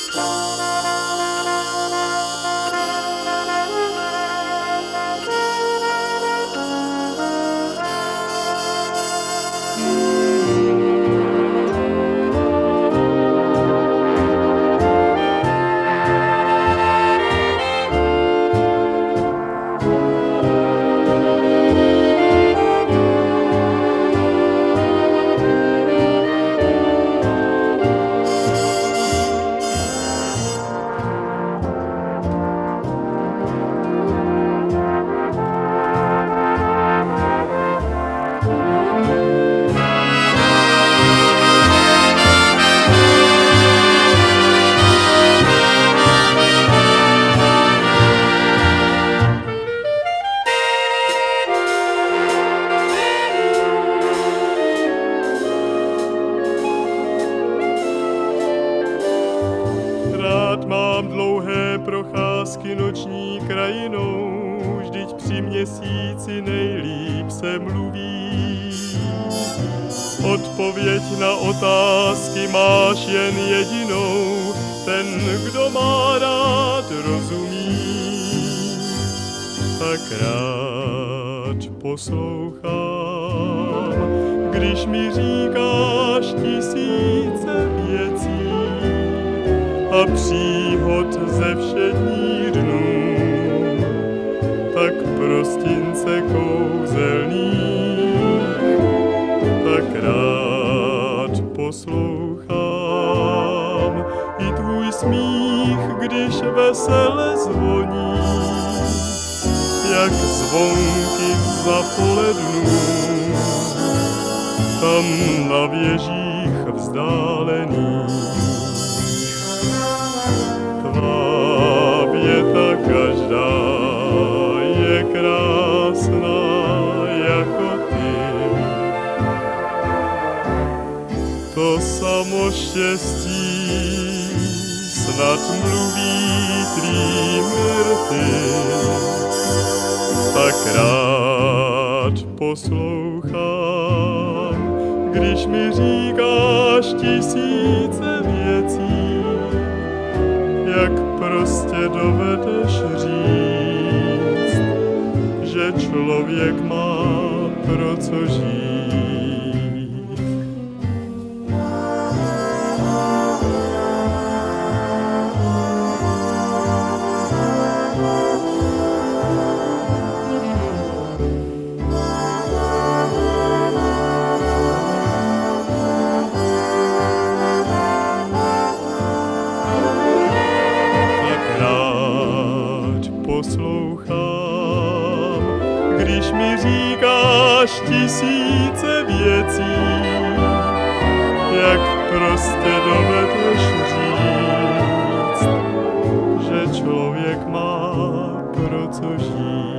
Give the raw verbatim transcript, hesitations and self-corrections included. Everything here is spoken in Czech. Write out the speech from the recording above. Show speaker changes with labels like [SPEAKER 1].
[SPEAKER 1] Rád mám dlouhé procházky noční krajinou, vždyť při měsíci nejlíp se mluví. Odpověď na otázky máš jen jedinou, ten, kdo má rád, rozumí. Tak rád poslouchám, když mi říkáš tisíce věcí a příhod ze všedních dnů, tak prostince kouzelných, tak rád poslouchám i tvůj smích, když vesele zvoní, jak zvonky v zapolednu, tam na věžích vzdálených. Tvá věta každá je krásná jako ty. To samo štěstí snad mluví tvým rty. Tak rád poslouchám, když mi říkáš tisíce věcí, jak prostě dovedeš říct, že člověk má pro co žít. Poslouchám, když mi říkáš tisíce věcí, jak prostě dovedeš říct, že člověk má pro co žít.